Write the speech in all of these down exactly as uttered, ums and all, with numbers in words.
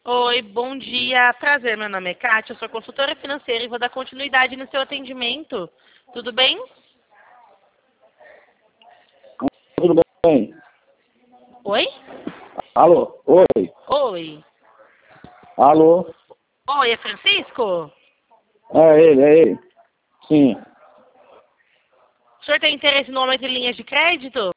Oi, bom dia. Prazer, meu nome é Kátia, eu sou consultora financeira e vou dar continuidade no seu atendimento. Tudo bem? Tudo bem? Oi? Alô? Oi? Oi. Alô? Oi, é Francisco? É ele, é ele. Sim. O senhor tem interesse no aumento de linhas de crédito?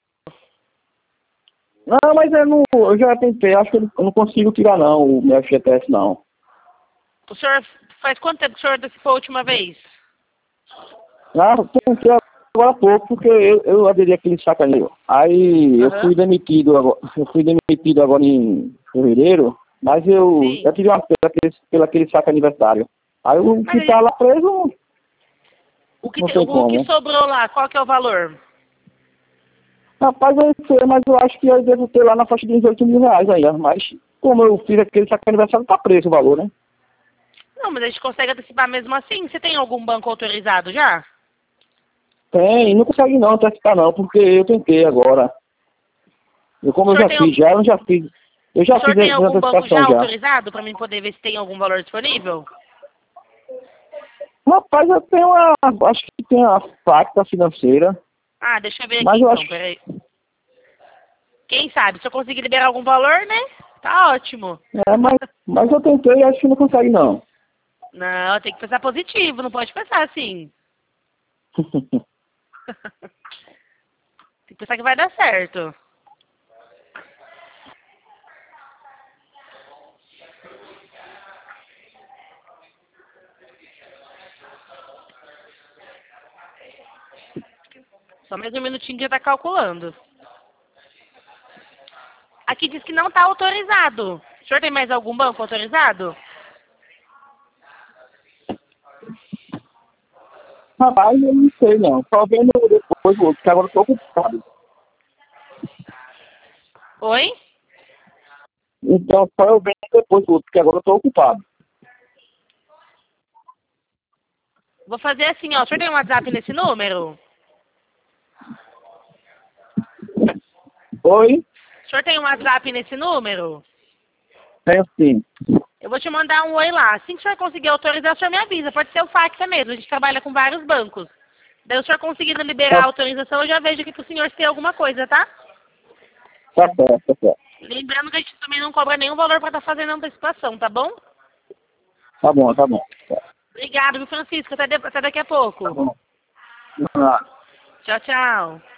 Não, mas eu, não, eu já tentei, acho que eu não consigo tirar não, o meu F G T S não. O senhor, faz quanto tempo que o senhor antecipou a última vez? Ah, eu tentei agora há pouco, porque eu, eu aderi aquele sacaneio. Aí eu Aham. fui demitido agora, eu fui demitido agora em fevereiro, mas eu Sim. já tive uma pelo aquele, pelo aquele saco aniversário. Aí o Mas que aí, tá lá preso, o que, não te- tem o que como. sobrou lá, qual que é o valor? Rapaz, eu sei, mas eu acho que eu devo ter lá na faixa de uns oito mil reais ainda. Mas como eu fiz aquele saco aniversário, tá preso o valor, né? Não, mas a gente consegue antecipar mesmo assim. Você tem algum banco autorizado já? Tem, não consegue não antecipar não, porque eu tentei agora. Eu, O como eu senhor já tem, al- fiz, já eu já fiz. Eu o já senhor fiz tem a algum banco já antecipação já. autorizado para mim poder ver se tem algum valor disponível? Rapaz, eu tenho a. Acho que tem a facta financeira, Ah, deixa eu ver aqui mas eu então, acho. peraí. Quem sabe, se eu conseguir liberar algum valor, né? Tá ótimo. É, mas, mas eu tentei e acho que não consegue não. Não, tem que pensar positivo, não pode pensar assim. Tem que pensar que vai dar certo. Só mais um minutinho que já tá calculando. Aqui diz que não tá autorizado. O senhor tem mais algum banco autorizado? Rapaz, eu não sei não. Só vendo depois o outro, que agora eu tô ocupado. Oi? Então só eu vendo depois o outro, porque agora eu tô ocupado. Vou fazer assim, ó. O senhor tem um WhatsApp nesse número? Oi? O senhor tem um WhatsApp nesse número? Tenho sim. Eu vou te mandar um oi lá. Assim que o senhor conseguir autorizar, o senhor me avisa. Pode ser o fax mesmo. A gente trabalha com vários bancos. Daí o senhor conseguindo liberar Tá, a autorização, eu já vejo aqui pro senhor se tem alguma coisa, tá? tá certo, tá certo. Lembrando que a gente também não cobra nenhum valor para estar fazendo a antecipação, tá bom? Tá bom, tá bom. Tá, Obrigado, viu, Francisco. Até, de- até daqui a pouco. tá bom. Ah. Tchau, tchau.